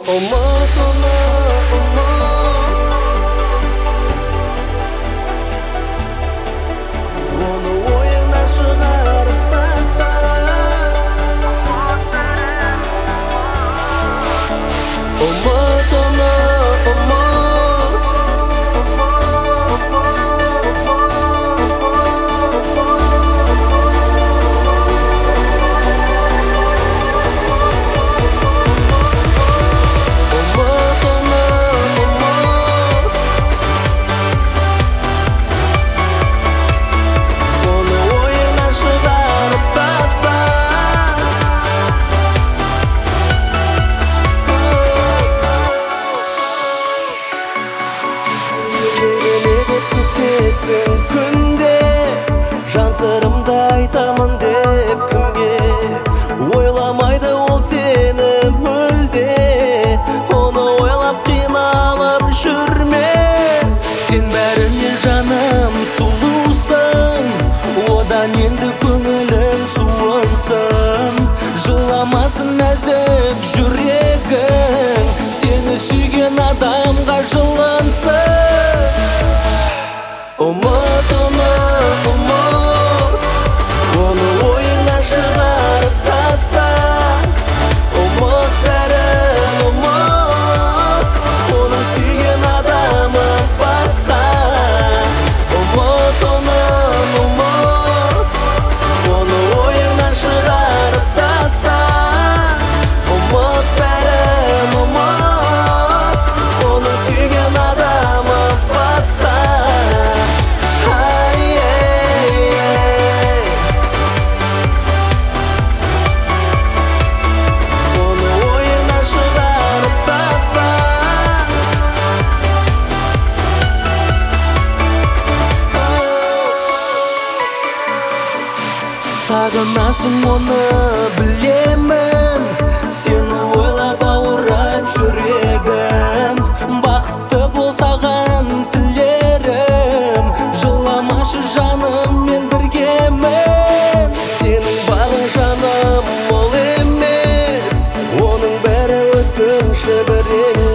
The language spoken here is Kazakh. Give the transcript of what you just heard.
Umut onu umut, onu oyuna çıkarıp tasta. Umut onu umut, күнде жан сырымды айтамын деп кімге ойламайды ол сені мүлде. Оны ойлап қиналып жүрме, сен бәріне жаным сұлусың, одан енді көңілің суынсын. Жыламасын нәзік жүрегің, сені сүйген адамға жылынсын. Umut onu umut, onu oyuna çıkarıp tasta. Umut verin umut, onu suygen adamı basta. Umut onu umut, onu oyuna çıkarıp tasta. Umut verin umut, onu suygen adamı basta. Сағынасың оны білемін, сені ойлап ауырып жүрегім. Бақытты бол саған тілерім, жыламашы жаным, мен біргемін. Сенің барлық жаным ол емес, оның бәрі өткінші бір